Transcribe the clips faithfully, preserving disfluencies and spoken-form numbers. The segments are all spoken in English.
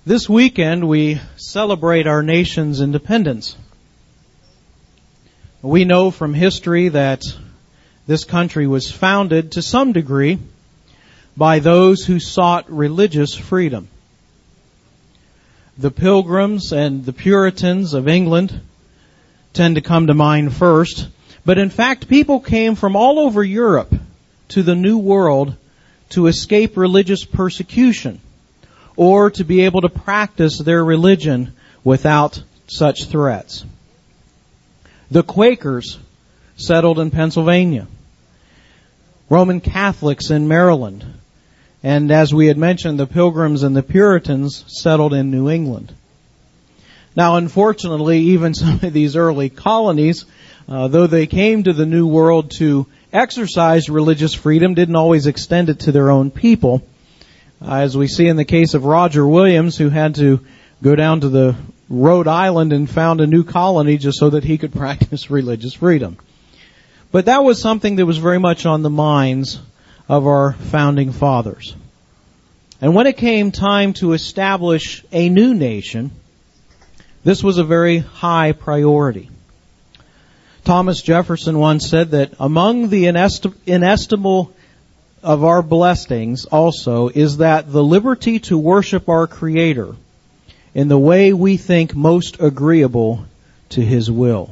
This weekend we celebrate our nation's independence. We know from history that this country was founded to some degree by those who sought religious freedom. The Pilgrims and the Puritans of England tend to come to mind first, but in fact people came from all over Europe to the New World to escape religious persecution, or to be able to practice their religion without such threats. The Quakers settled in Pennsylvania, Roman Catholics in Maryland, and as we had mentioned, the Pilgrims and the Puritans settled in New England. Now, unfortunately, even some of these early colonies, uh, though they came to the New World to exercise religious freedom, didn't always extend it to their own people. Uh, as we see in the case of Roger Williams, who had to go down to the Rhode Island and found a new colony just so that he could practice religious freedom. But that was something that was very much on the minds of our founding fathers. And when it came time to establish a new nation, this was a very high priority. Thomas Jefferson once said that among the inestim- inestimable of our blessings also is that the liberty to worship our Creator in the way we think most agreeable to His will.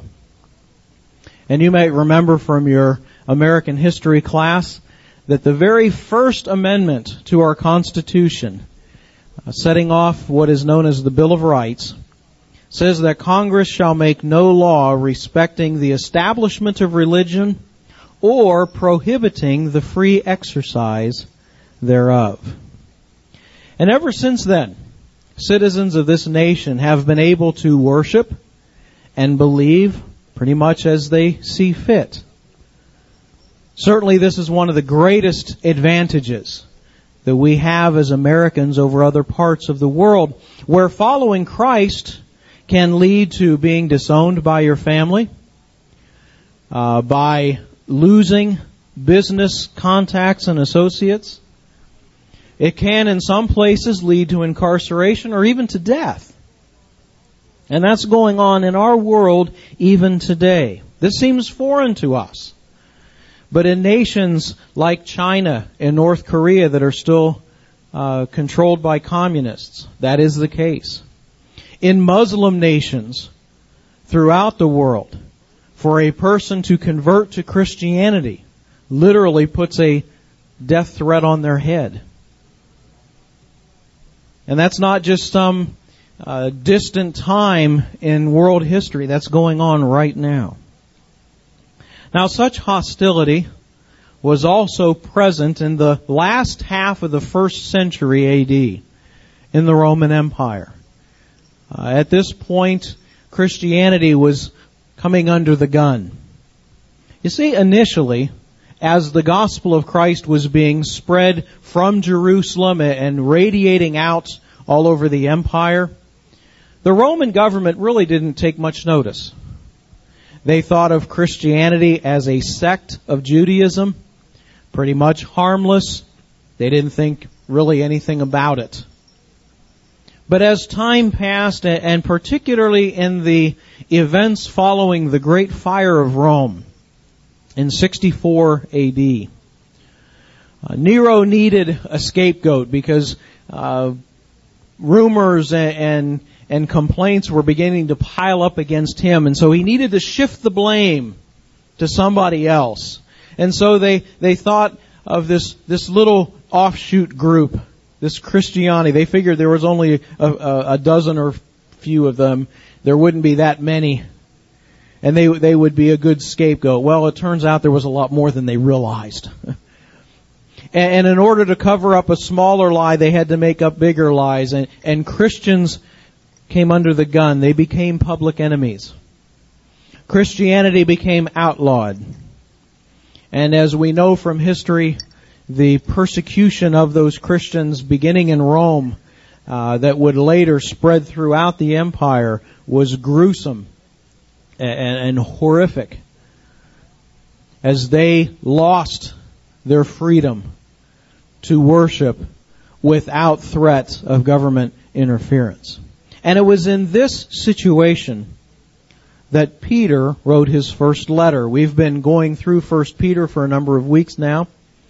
And you may remember from your American history class that the very first amendment to our Constitution, uh, setting off what is known as the Bill of Rights, says that Congress shall make no law respecting the establishment of religion or prohibiting the free exercise thereof. And ever since then, citizens of this nation have been able to worship and believe pretty much as they see fit. Certainly this is one of the greatest advantages that we have as Americans over other parts of the world, where following Christ can lead to being disowned by your family, uh, by losing business contacts and associates. It can, in some places, lead to incarceration or even to death. And that's going on in our world even today. This seems foreign to us. But in nations like China and North Korea that are still uh, controlled by communists, that is the case. In Muslim nations throughout the world, for a person to convert to Christianity literally puts a death threat on their head. And that's not just some uh, distant time in world history. That's going on right now. Now, such hostility was also present in the last half of the first century A D in the Roman Empire. Uh, at this point, Christianity was coming under the gun. You see, initially, as the gospel of Christ was being spread from Jerusalem and radiating out all over the empire, the Roman government really didn't take much notice. They thought of Christianity as a sect of Judaism, pretty much harmless. They didn't think really anything about it. But as time passed, and particularly in the events following the Great Fire of Rome in sixty-four A D, uh, Nero needed a scapegoat because uh, rumors and, and and complaints were beginning to pile up against him, and so he needed to shift the blame to somebody else. And so they they thought of this this little offshoot group, this Christiani. They figured there was only a, a, a dozen or few of them. There wouldn't be that many. And they they would be a good scapegoat. Well, it turns out there was a lot more than they realized. and, and in order to cover up a smaller lie, they had to make up bigger lies. And, and Christians came under the gun. They became public enemies. Christianity became outlawed. And as we know from history, the persecution of those Christians beginning in Rome uh, that would later spread throughout the empire was gruesome and, and horrific, as they lost their freedom to worship without threat of government interference. And it was in this situation that Peter wrote his first letter. We've been going through First Peter for a number of weeks now.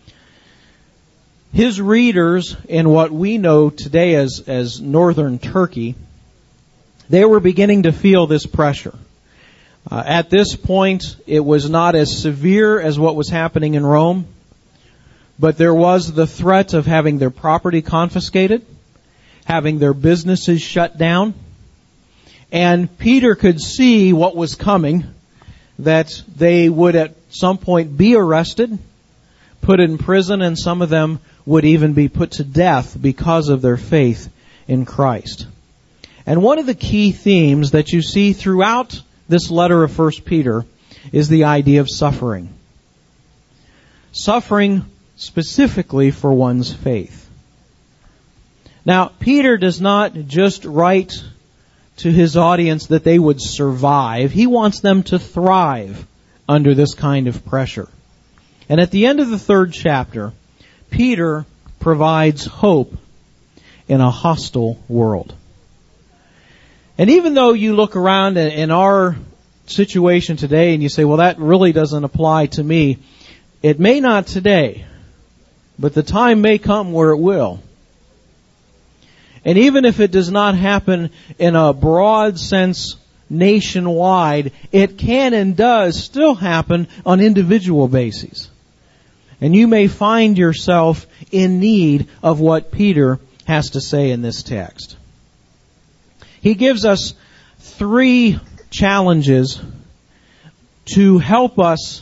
His readers in what we know today as, as northern Turkey, they were beginning to feel this pressure. Uh, at this point, it was not as severe as what was happening in Rome, but there was the threat of having their property confiscated, having their businesses shut down, and Peter could see what was coming, that they would at some point be arrested, put in prison, and some of them would even be put to death because of their faith in Christ. And one of the key themes that you see throughout this letter of First Peter is the idea of suffering. Suffering specifically for one's faith. Now, Peter does not just write to his audience that they would survive. He wants them to thrive under this kind of pressure. And at the end of the third chapter, Peter provides hope in a hostile world. And even though you look around in our situation today and you say, well, that really doesn't apply to me, it may not today, but the time may come where it will. And even if it does not happen in a broad sense nationwide, it can and does still happen on individual bases. And you may find yourself in need of what Peter has to say in this text. He gives us three challenges to help us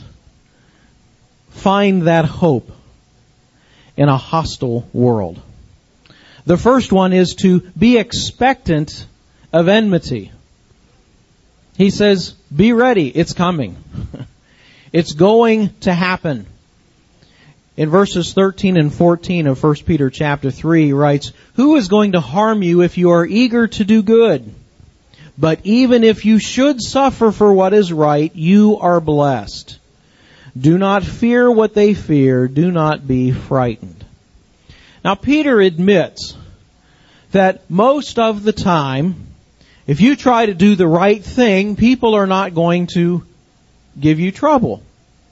find that hope in a hostile world. The first one is to be expectant of enmity. He says, be ready, it's coming. It's going to happen. In verses thirteen and fourteen of First Peter chapter three, he writes, who is going to harm you if you are eager to do good? But even if you should suffer for what is right, you are blessed. Do not fear what they fear. Do not be frightened. Now, Peter admits that most of the time, if you try to do the right thing, people are not going to give you trouble.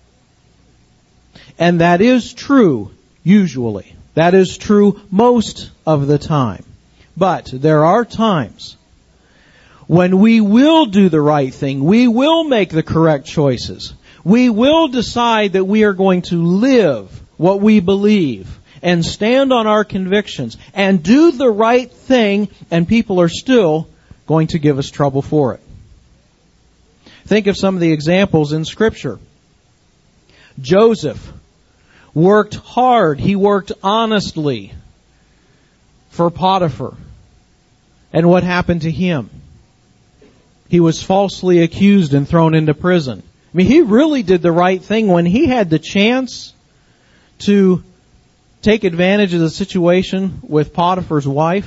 And that is true, usually. That is true most of the time. But there are times when we will do the right thing. We will make the correct choices. We will decide that we are going to live what we believe and stand on our convictions and do the right thing, and people are still going to give us trouble for it. Think of some of the examples in Scripture. Joseph worked hard. He worked honestly for Potiphar. And what happened to him? He was falsely accused and thrown into prison. I mean, he really did the right thing when he had the chance to take advantage of the situation with Potiphar's wife.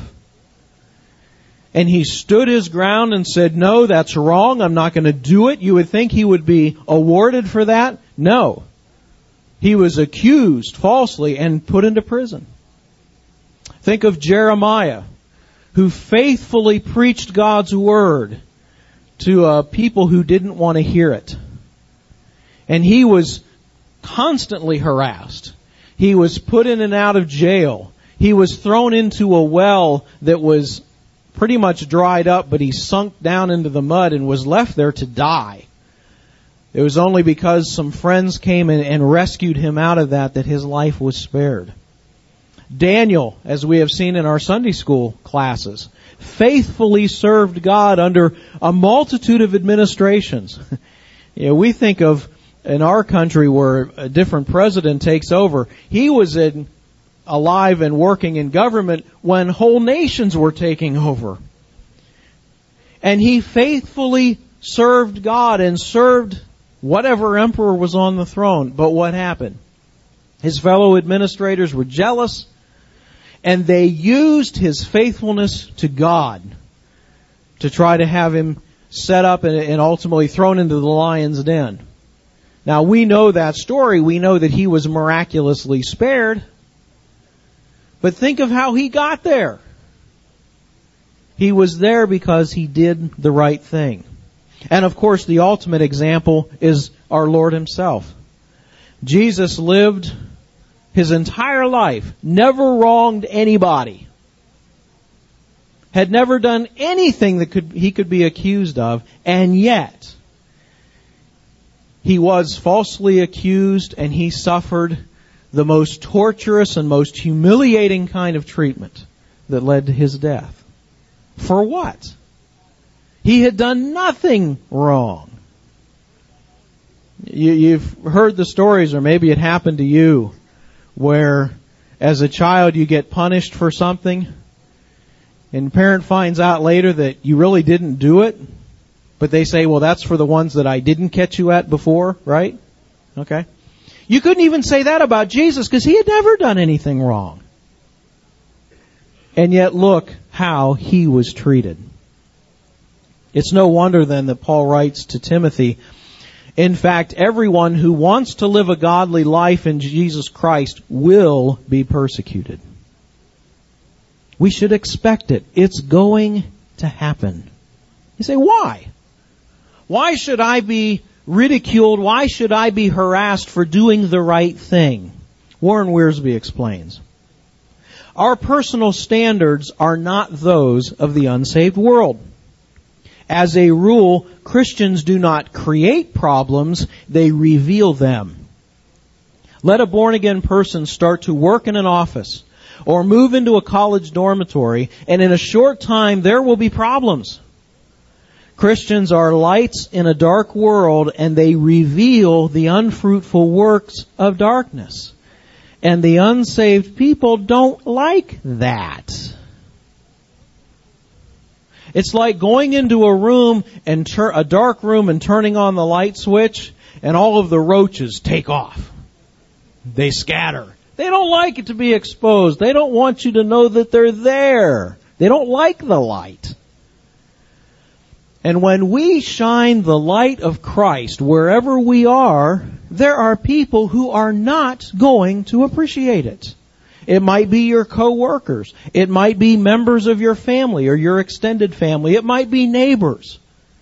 And he stood his ground and said, no, that's wrong. I'm not going to do it. You would think he would be awarded for that. No. He was accused falsely and put into prison. Think of Jeremiah, who faithfully preached God's word to uh, people who didn't want to hear it. And he was constantly harassed. He was put in and out of jail. He was thrown into a well that was pretty much dried up, but he sunk down into the mud and was left there to die. It was only because some friends came and, and rescued him out of that that his life was spared. Daniel, as we have seen in our Sunday school classes, faithfully served God under a multitude of administrations. You know, we think of in our country where a different president takes over. He was in, alive and working in government when whole nations were taking over. And he faithfully served God and served whatever emperor was on the throne. But what happened? His fellow administrators were jealous, and they used his faithfulness to God to try to have him set up and, and ultimately thrown into the lion's den. Now, we know that story. We know that he was miraculously spared. But think of how he got there. He was there because he did the right thing. And of course, the ultimate example is our Lord Himself. Jesus lived His entire life, never wronged anybody, had never done anything that could he could be accused of, and yet He was falsely accused and He suffered the most torturous and most humiliating kind of treatment that led to His death. For what? He had done nothing wrong. You, you've heard the stories, or maybe it happened to you, where as a child you get punished for something, and the parent finds out later that you really didn't do it, but they say, well, that's for the ones that I didn't catch you at before, right? Okay. You couldn't even say that about Jesus because He had never done anything wrong. And yet look how He was treated. It's no wonder then that Paul writes to Timothy, in fact, everyone who wants to live a godly life in Jesus Christ will be persecuted. We should expect it. It's going to happen. You say, why? Why should I be ridiculed? Why should I be harassed for doing the right thing? Warren Wiersbe explains. Our personal standards are not those of the unsaved world. As a rule, Christians do not create problems, they reveal them. Let a born-again person start to work in an office or move into a college dormitory, and in a short time there will be problems. Christians are lights in a dark world, and they reveal the unfruitful works of darkness. And the unsaved people don't like that. It's like going into a room, and tur- a dark room, and turning on the light switch, and all of the roaches take off. They scatter. They don't like it to be exposed. They don't want you to know that they're there. They don't like the light. And when we shine the light of Christ wherever we are, there are people who are not going to appreciate it. It might be your co-workers. It might be members of your family or your extended family. It might be neighbors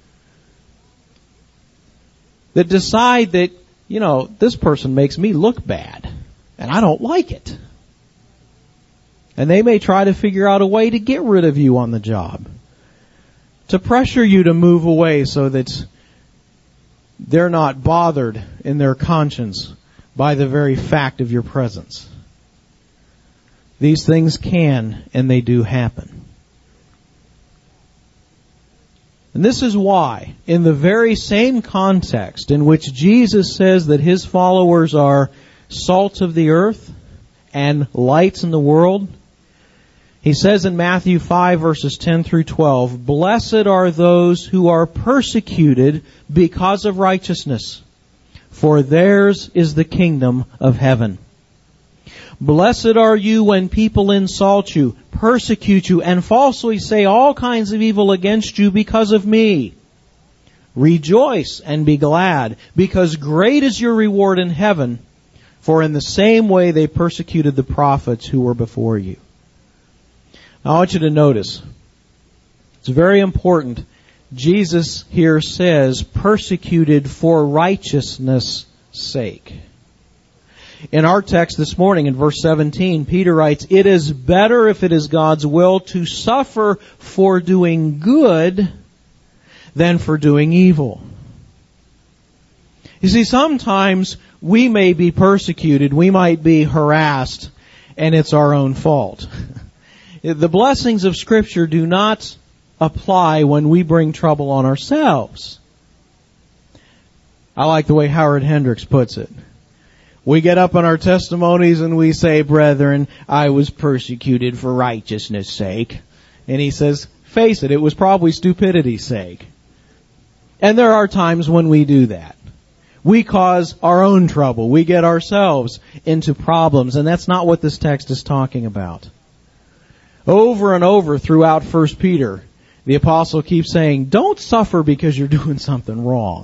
that decide that, you know, this person makes me look bad and I don't like it. And they may try to figure out a way to get rid of you on the job, to pressure you to move away so that they're not bothered in their conscience by the very fact of your presence. These things can and they do happen. And this is why, in the very same context in which Jesus says that His followers are salt of the earth and lights in the world, He says in Matthew five verses ten through twelve, "Blessed are those who are persecuted because of righteousness, for theirs is the kingdom of heaven. Blessed are you when people insult you, persecute you, and falsely say all kinds of evil against you because of me. Rejoice and be glad, because great is your reward in heaven, for in the same way they persecuted the prophets who were before you." Now I want you to notice, it's very important. Jesus here says, persecuted for righteousness' sake. In our text this morning, in verse seventeen, Peter writes, "It is better, if it is God's will, to suffer for doing good than for doing evil." You see, sometimes we may be persecuted, we might be harassed, and it's our own fault. The blessings of Scripture do not apply when we bring trouble on ourselves. I like the way Howard Hendricks puts it. We get up on our testimonies and we say, "Brethren, I was persecuted for righteousness' sake." And he says, face it, it was probably stupidity's sake. And there are times when we do that. We cause our own trouble. We get ourselves into problems, and that's not what this text is talking about. Over and over throughout First Peter, the apostle keeps saying, don't suffer because you're doing something wrong.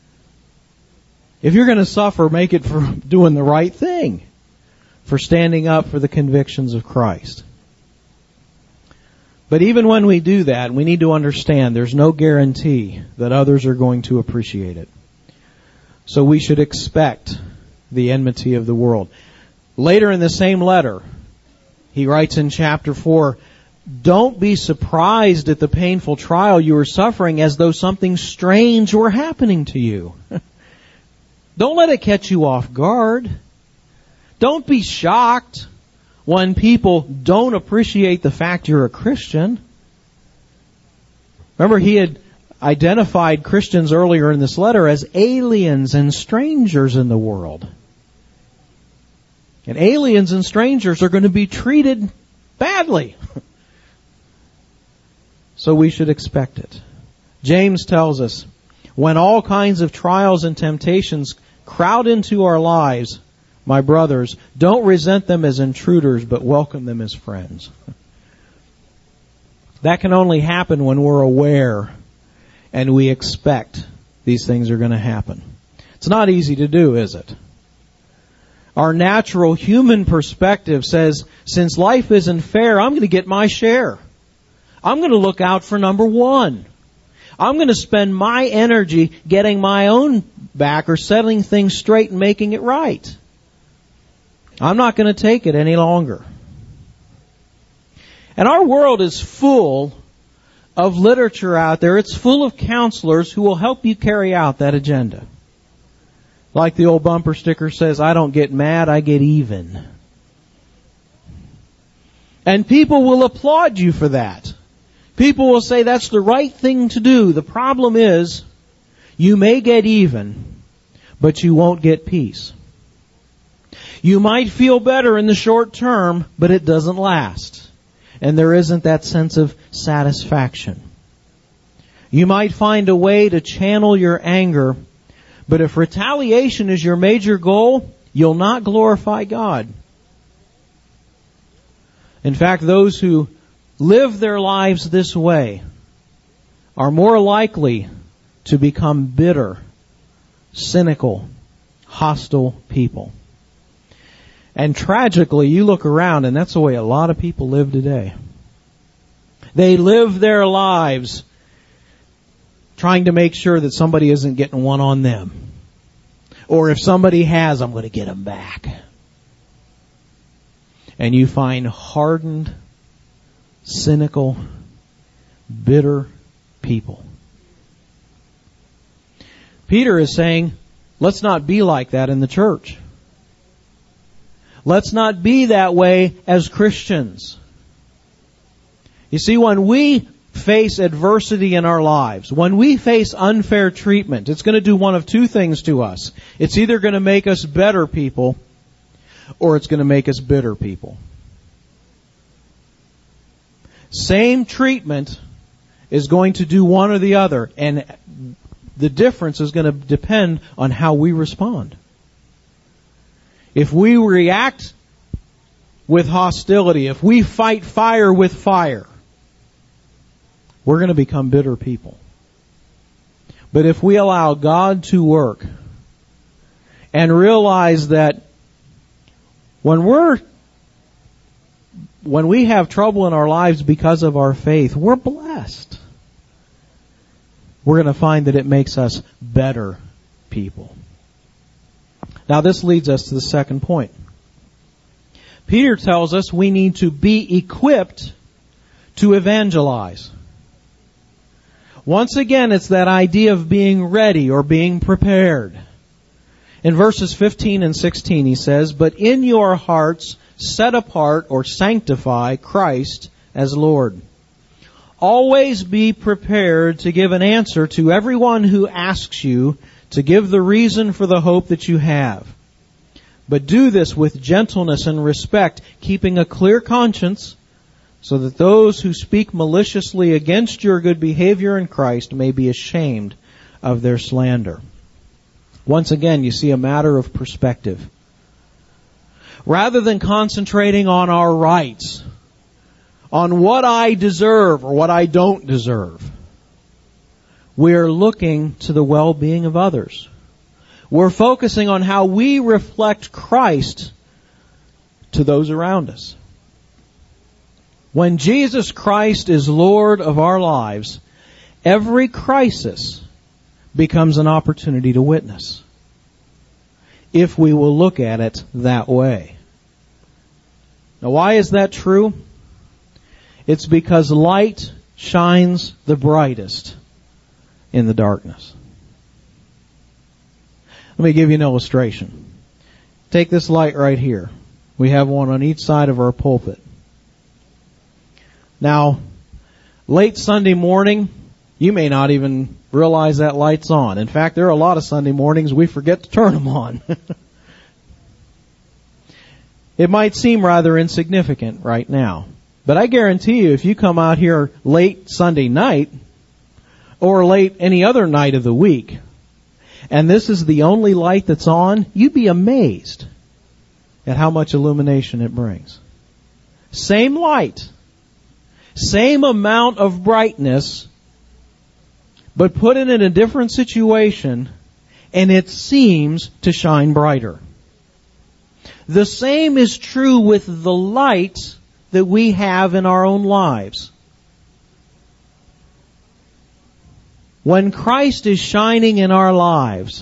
If you're going to suffer, make it for doing the right thing, for standing up for the convictions of Christ. But even when we do that, we need to understand there's no guarantee that others are going to appreciate it. So we should expect the enmity of the world. Later in the same letter, he writes in chapter four, don't be surprised at the painful trial you are suffering as though something strange were happening to you. Don't let it catch you off guard. Don't be shocked when people don't appreciate the fact you're a Christian. Remember, he had identified Christians earlier in this letter as aliens and strangers in the world. And aliens and strangers are going to be treated badly. So we should expect it. James tells us, when all kinds of trials and temptations crowd into our lives, my brothers, don't resent them as intruders, but welcome them as friends. That can only happen when we're aware and we expect these things are going to happen. It's not easy to do, is it? Our natural human perspective says, since life isn't fair, I'm going to get my share. I'm going to look out for number one. I'm going to spend my energy getting my own back or setting things straight and making it right. I'm not going to take it any longer. And our world is full of literature out there. It's full of counselors who will help you carry out that agenda. Like the old bumper sticker says, I don't get mad, I get even. And people will applaud you for that. People will say that's the right thing to do. The problem is, you may get even, but you won't get peace. You might feel better in the short term, but it doesn't last. And there isn't that sense of satisfaction. You might find a way to channel your anger, but if retaliation is your major goal, you'll not glorify God. In fact, those who live their lives this way are more likely to become bitter, cynical, hostile people. And tragically, you look around and that's the way a lot of people live today. They live their lives trying to make sure that somebody isn't getting one on them. Or if somebody has, I'm going to get them back. And you find hardened, cynical, bitter people. Peter is saying, let's not be like that in the church. Let's not be that way as Christians. You see, when we face adversity in our lives, when we face unfair treatment, it's going to do one of two things to us. It's either going to make us better people, or it's going to make us bitter people. Same treatment is going to do one or the other, and the difference is going to depend on how we respond. If we react with hostility, if we fight fire with fire, we're going to become bitter people. But if we allow God to work and realize that when we're when we have trouble in our lives because of our faith, we're blessed. We're going to find that it makes us better people. Now this leads us to the second point. Peter tells us we need to be equipped to evangelize. Once again, it's that idea of being ready or being prepared. In verses fifteen and sixteen he says, "But in your hearts set apart or sanctify Christ as Lord. Always be prepared to give an answer to everyone who asks you to give the reason for the hope that you have. But do this with gentleness and respect, keeping a clear conscience, so that those who speak maliciously against your good behavior in Christ may be ashamed of their slander." Once again, you see a matter of perspective. Rather than concentrating on our rights, on what I deserve or what I don't deserve, we are looking to the well-being of others. We're focusing on how we reflect Christ to those around us. When Jesus Christ is Lord of our lives, every crisis becomes an opportunity to witness, if we will look at it that way. Now, why is that true? It's because light shines the brightest in the darkness. Let me give you an illustration. Take this light right here. We have one on each side of our pulpit. Now, late Sunday morning, you may not even realize that light's on. In fact, there are a lot of Sunday mornings we forget to turn them on. It might seem rather insignificant right now. But I guarantee you, if you come out here late Sunday night, or late any other night of the week, and this is the only light that's on, you'd be amazed at how much illumination it brings. Same light, same amount of brightness, but put it in a different situation, and it seems to shine brighter. The same is true with the light that we have in our own lives. When Christ is shining in our lives,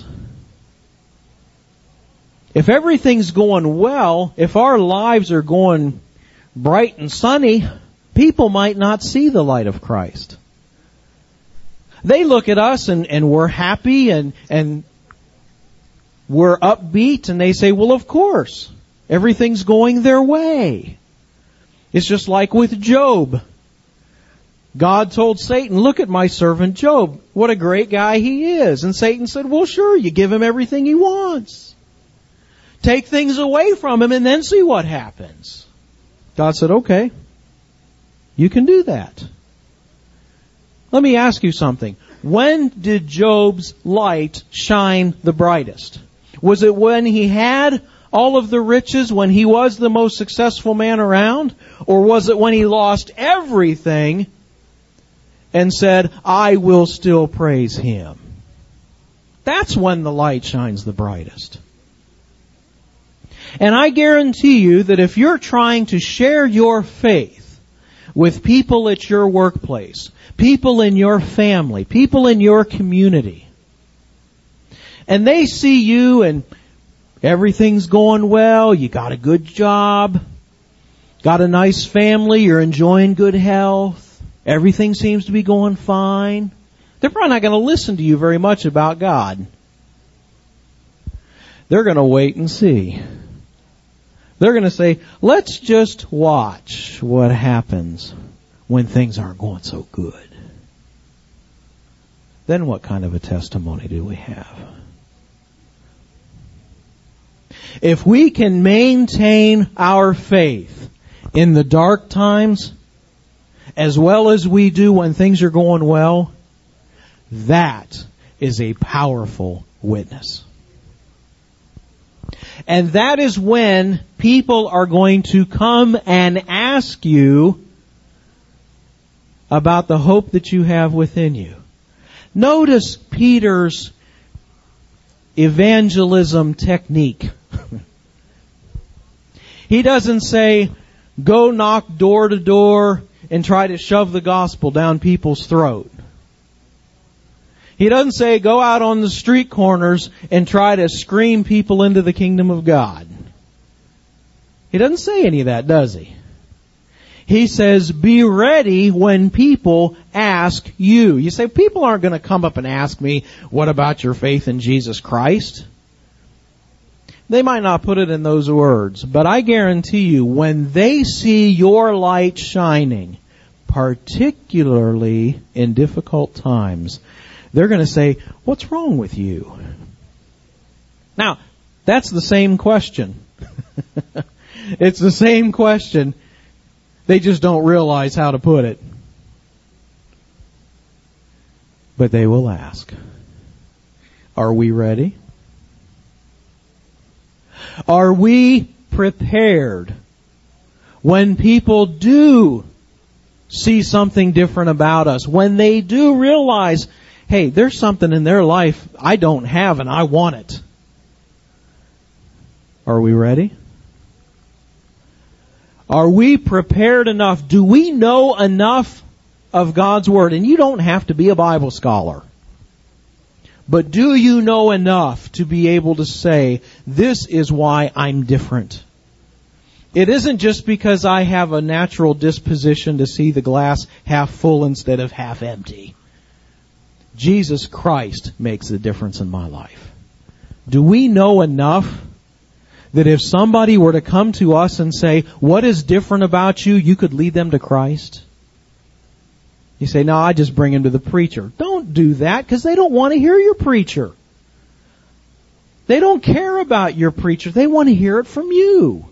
if everything's going well, if our lives are going bright and sunny, people might not see the light of Christ. They look at us and, and we're happy and, and we're upbeat, and they say, well, of course, everything's going their way. It's just like with Job. God told Satan, look at my servant Job. What a great guy he is. And Satan said, well, sure, you give him everything he wants. Take things away from him and then see what happens. God said, okay, you can do that. Let me ask you something. When did Job's light shine the brightest? Was it when he had all of the riches, when he was the most successful man around? Or was it when he lost everything and said, I will still praise Him? That's when the light shines the brightest. And I guarantee you that if you're trying to share your faith with people at your workplace, people in your family, people in your community, and they see you and everything's going well, you got a good job, got a nice family, you're enjoying good health, everything seems to be going fine, they're probably not going to listen to you very much about God. They're going to wait and see. They're going to say, let's just watch what happens when things aren't going so good. Then what kind of a testimony do we have? If we can maintain our faith in the dark times as well as we do when things are going well, that is a powerful witness. And that is when people are going to come and ask you about the hope that you have within you. Notice Peter's evangelism technique. He doesn't say, go knock door to door and try to shove the gospel down people's throat. He doesn't say, go out on the street corners and try to scream people into the kingdom of God. He doesn't say any of that, does he? He says, be ready when people ask you. You say, people aren't going to come up and ask me, what about your faith in Jesus Christ? They might not put it in those words, but I guarantee you, when they see your light shining, particularly in difficult times, they're going to say, what's wrong with you? Now, that's the same question. It's the same question. They just don't realize how to put it. But they will ask, are we ready? Are we prepared when people do see something different about us? When they do realize, hey, there's something in their life I don't have and I want it. Are we ready? Are we prepared enough? Do we know enough of God's Word? And you don't have to be a Bible scholar. But do you know enough to be able to say, this is why I'm different? It isn't just because I have a natural disposition to see the glass half full instead of half empty. Jesus Christ makes the difference in my life. Do we know enough that if somebody were to come to us and say, what is different about you, you could lead them to Christ? You say, no, I just bring them to the preacher. Don't do that, because they don't want to hear your preacher. They don't care about your preacher. They want to hear it from you.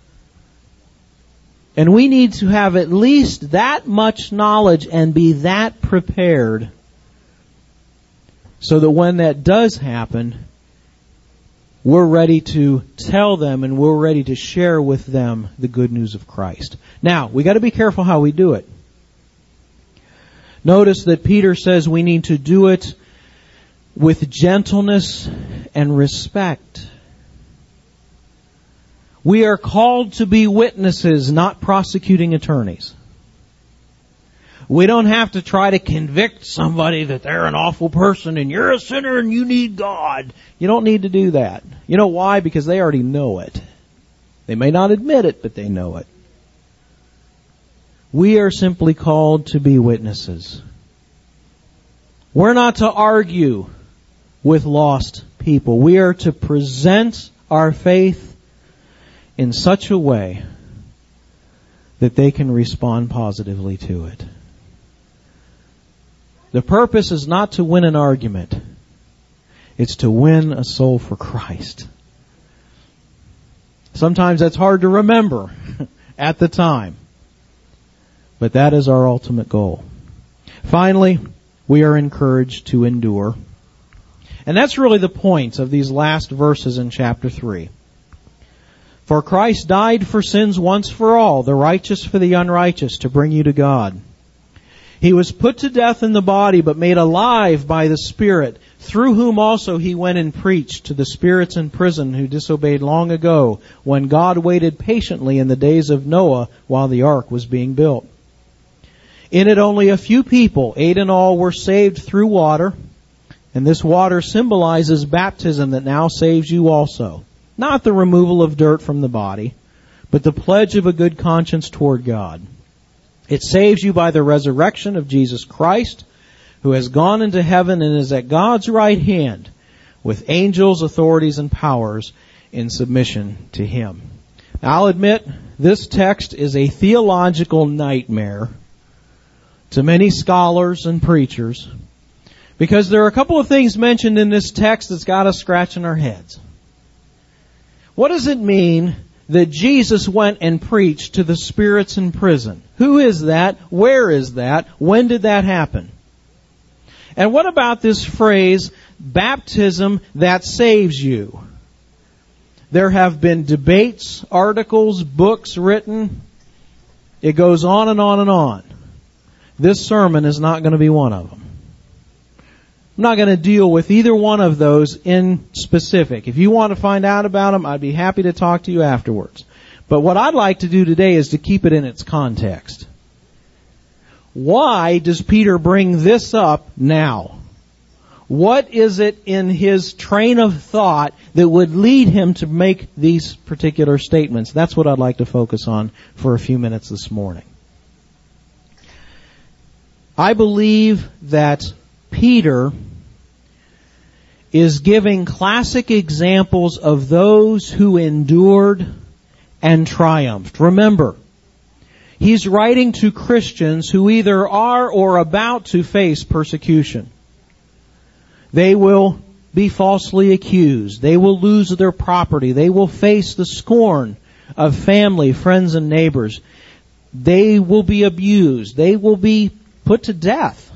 And we need to have at least that much knowledge and be that prepared so that when that does happen, we're ready to tell them and we're ready to share with them the good news of Christ. Now, we got to be careful how we do it. Notice that Peter says we need to do it with gentleness and respect. We are called to be witnesses, not prosecuting attorneys. We don't have to try to convict somebody that they're an awful person and you're a sinner and you need God. You don't need to do that. You know why? Because they already know it. They may not admit it, but they know it. We are simply called to be witnesses. We're not to argue with lost people. We are to present our faith in such a way that they can respond positively to it. The purpose is not to win an argument. It's to win a soul for Christ. Sometimes that's hard to remember at the time. But that is our ultimate goal. Finally, we are encouraged to endure. And that's really the point of these last verses in chapter three. For Christ died for sins once for all, the righteous for the unrighteous, to bring you to God. He was put to death in the body, but made alive by the Spirit, through whom also he went and preached to the spirits in prison who disobeyed long ago, when God waited patiently in the days of Noah while the ark was being built. In it only a few people, eight in all, were saved through water, and this water symbolizes baptism that now saves you also. Not the removal of dirt from the body, but the pledge of a good conscience toward God. It saves you by the resurrection of Jesus Christ, who has gone into heaven and is at God's right hand, with angels, authorities, and powers in submission to Him. Now, I'll admit, this text is a theological nightmare to many scholars and preachers, because there are a couple of things mentioned in this text that's got us scratching our heads. What does it mean that Jesus went and preached to the spirits in prison? Who is that? Where is that? When did that happen? And what about this phrase, baptism that saves you? There have been debates, articles, books written. It goes on and on and on. This sermon is not going to be one of them. I'm not going to deal with either one of those in specific. If you want to find out about them, I'd be happy to talk to you afterwards. But what I'd like to do today is to keep it in its context. Why does Peter bring this up now? What is it in his train of thought that would lead him to make these particular statements? That's what I'd like to focus on for a few minutes this morning. I believe that Peter is giving classic examples of those who endured and triumphed. Remember, he's writing to Christians who either are or about to face persecution. They will be falsely accused. They will lose their property. They will face the scorn of family, friends, and neighbors. They will be abused. They will be put to death.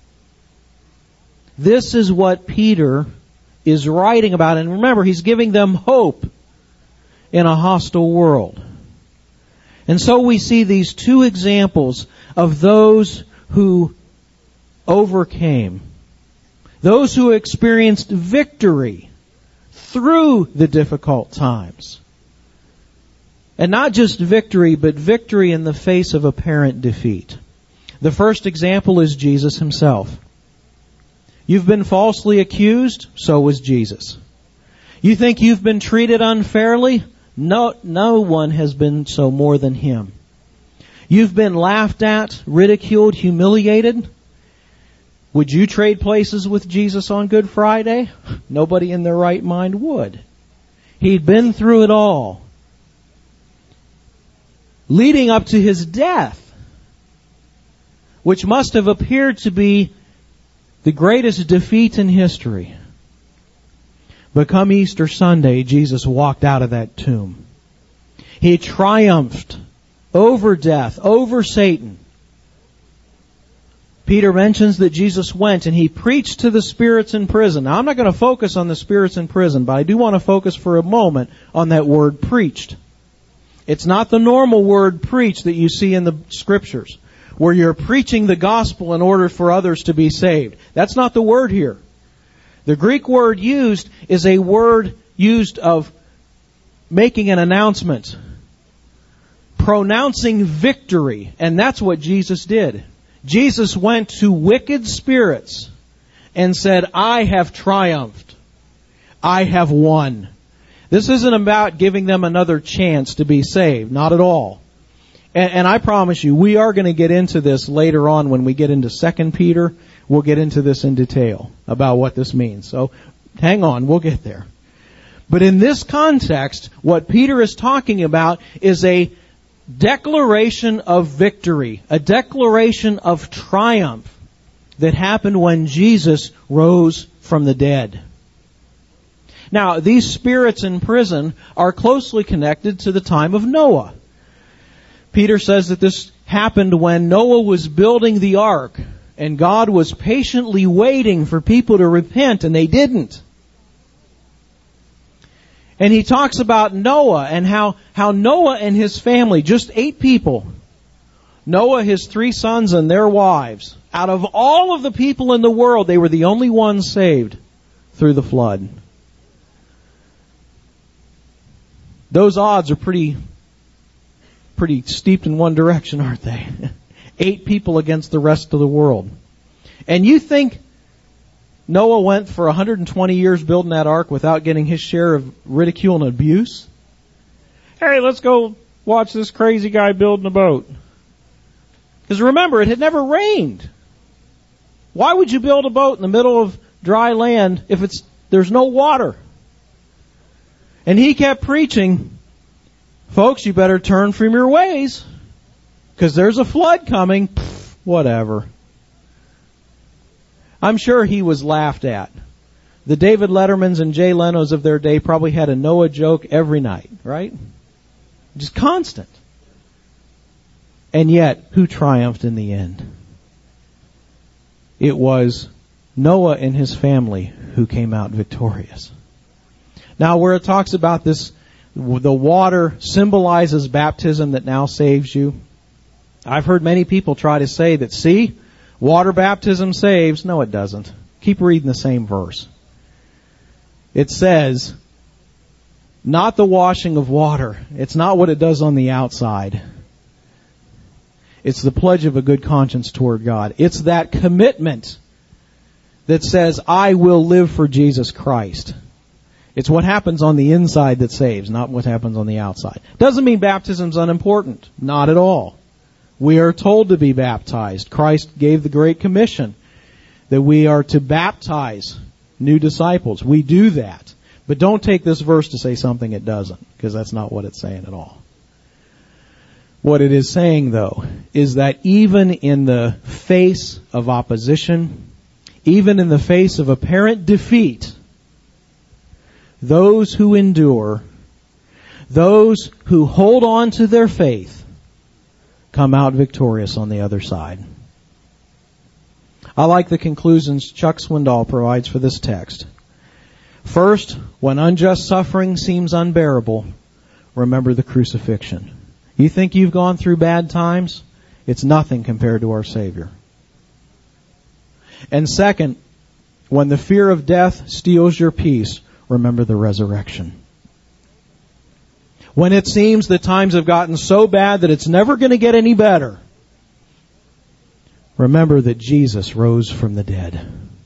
This is what Peter is writing about. And remember, he's giving them hope in a hostile world. And so we see these two examples of those who overcame, those who experienced victory through the difficult times. And not just victory, but victory in the face of apparent defeat. The first example is Jesus himself. You've been falsely accused, so was Jesus. You think you've been treated unfairly? No, no one has been so more than him. You've been laughed at, ridiculed, humiliated. Would you trade places with Jesus on Good Friday? Nobody in their right mind would. He'd been through it all. Leading up to his death, which must have appeared to be the greatest defeat in history. But come Easter Sunday, Jesus walked out of that tomb. He triumphed over death, over Satan. Peter mentions that Jesus went and he preached to the spirits in prison. Now, I'm not going to focus on the spirits in prison, but I do want to focus for a moment on that word preached. It's not the normal word preach that you see in the Scriptures, where you're preaching the gospel in order for others to be saved. That's not the word here. The Greek word used is a word used of making an announcement, pronouncing victory, and that's what Jesus did. Jesus went to wicked spirits and said, I have triumphed. I have won. This isn't about giving them another chance to be saved. Not at all. And, and I promise you, we are going to get into this later on when we get into Second Peter. We'll get into this in detail about what this means. So hang on, we'll get there. But in this context, what Peter is talking about is a declaration of victory, a declaration of triumph that happened when Jesus rose from the dead. Now, these spirits in prison are closely connected to the time of Noah. Peter says that this happened when Noah was building the ark, and God was patiently waiting for people to repent, and they didn't. And he talks about Noah and how, how Noah and his family, just eight people, Noah, his three sons, and their wives, out of all of the people in the world, they were the only ones saved through the flood. Those odds are pretty, pretty steeped in one direction, aren't they? Eight people against the rest of the world. And you think Noah went for one hundred twenty years building that ark without getting his share of ridicule and abuse? Hey, let's go watch this crazy guy building a boat. Because remember, it had never rained. Why would you build a boat in the middle of dry land if it's there's no water? And he kept preaching, folks, you better turn from your ways, because there's a flood coming. Pfft, whatever. I'm sure he was laughed at. The David Lettermans and Jay Leno's of their day probably had a Noah joke every night, right? Just constant. And yet, who triumphed in the end? It was Noah and his family who came out victorious. Now, where it talks about this, the water symbolizes baptism that now saves you. I've heard many people try to say that, see, water baptism saves. No, it doesn't. Keep reading the same verse. It says, not the washing of water. It's not what it does on the outside. It's the pledge of a good conscience toward God. It's that commitment that says, I will live for Jesus Christ. It's what happens on the inside that saves, not what happens on the outside. Doesn't mean baptism's unimportant. Not at all. We are told to be baptized. Christ gave the Great Commission that we are to baptize new disciples. We do that. But don't take this verse to say something it doesn't, because that's not what it's saying at all. What it is saying, though, is that even in the face of opposition, even in the face of apparent defeat, those who endure, those who hold on to their faith, come out victorious on the other side. I like the conclusions Chuck Swindoll provides for this text. First, when unjust suffering seems unbearable, remember the crucifixion. You think you've gone through bad times? It's nothing compared to our Savior. And second, when the fear of death steals your peace, remember the resurrection. When it seems that times have gotten so bad that it's never going to get any better, remember that Jesus rose from the dead.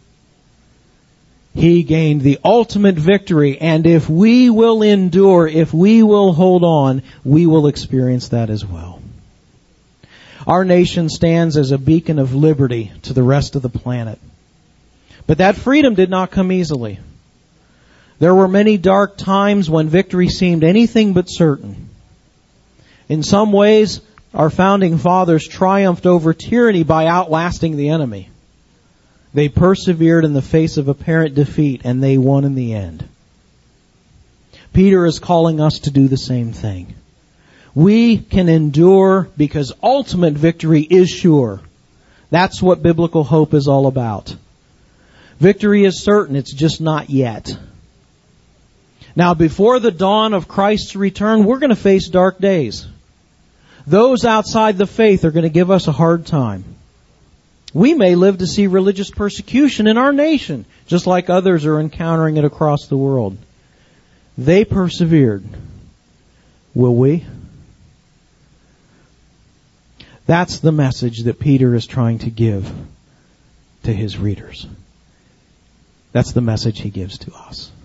He gained the ultimate victory, and if we will endure, if we will hold on, we will experience that as well. Our nation stands as a beacon of liberty to the rest of the planet. But that freedom did not come easily. There were many dark times when victory seemed anything but certain. In some ways, our founding fathers triumphed over tyranny by outlasting the enemy. They persevered in the face of apparent defeat, and they won in the end. Peter is calling us to do the same thing. We can endure because ultimate victory is sure. That's what biblical hope is all about. Victory is certain, it's just not yet. Now, before the dawn of Christ's return, we're going to face dark days. Those outside the faith are going to give us a hard time. We may live to see religious persecution in our nation, just like others are encountering it across the world. They persevered. Will we? That's the message that Peter is trying to give to his readers. That's the message he gives to us.